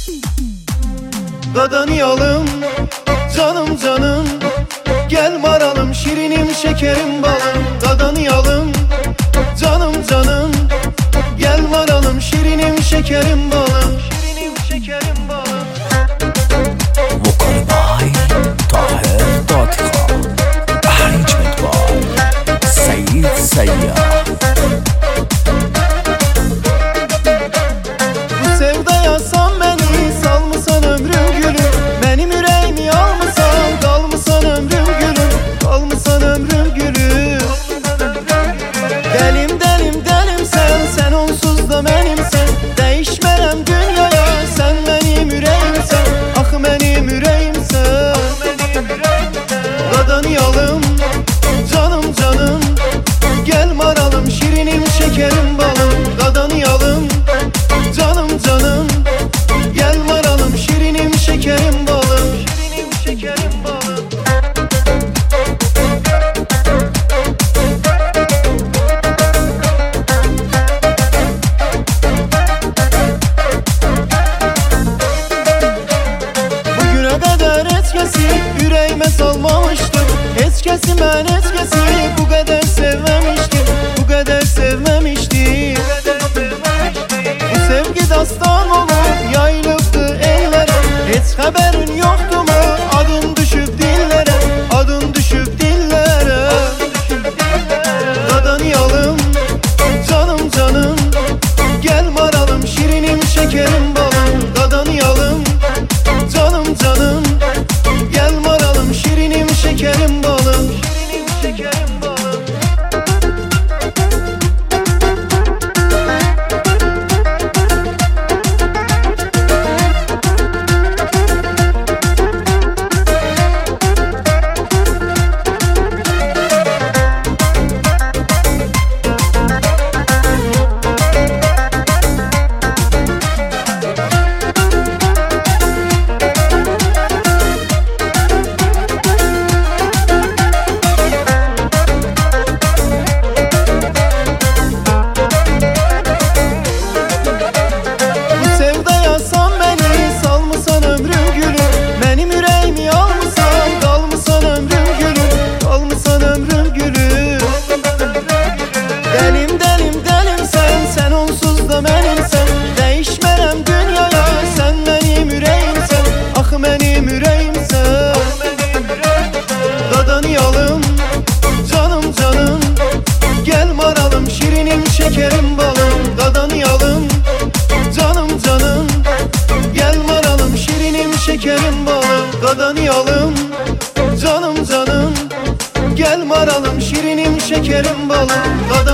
Dadanıyalım canım canım, gel maralım şirinim şekerim balım. Dadanıyalım canım canım, gel maralım şirinim şekerim balım. Şirinim şekerim balım. Vokal by Tahir Datika, arrangement by Seyit Seyyah. Bu sevdaya san beni, salmısan ömrüm gülüm. Benim yüreğimi almısan, kalmısan ömrüm gülüm. Kalmısan ömrüm gülüm. Delim delim delim sen, sen onsuz da benimsen. Değişmerem dünyaya, sen benim yüreğimsen. Ah benim yüreğimsen. Dadanıyalım canım canım, gel maralım şirinim şekerim balım. Dadanıyalım canım canım, gel maralım şirinim şekerim balım. Şirinim şekerim balım. Bugüne kadar etkisi yüreğime salmamıştım. Etkisi ben etkisi bu kadar sevmemiştim. Bu kadar sevmemiştim. Bu sevgi dastan olup yayılıptı ellere. Hiç haberin yoktu mu adın düşüp dillere. Adın düşüp dillere. Dadanıyalım canım canım, gel maralım şirinim şekerim balım. Dadanıyalım canım canım, gel maralım şirinim şekerim balım. Şirinim şekerim balım. Bu sevdaya san beni, salmısan ömrüm gülüm. Benim yüreğimi almısan, kalmısan ömrüm gülüm. Kalmısan ömrüm gülüm. Delim delim delim sen, sen onsuz da benimsen. Değişmerem dünyaya, sen benim yüreğimsen. Ah benim yüreğimsen. Dadanıyalım canım canım, gel maralım şirinim şekerim balım. Dadanıyalım canım canım, gel maralım şirinim şekerim balım. Dadanıyalım canım canım, gel maralım şirinim şekerim balım.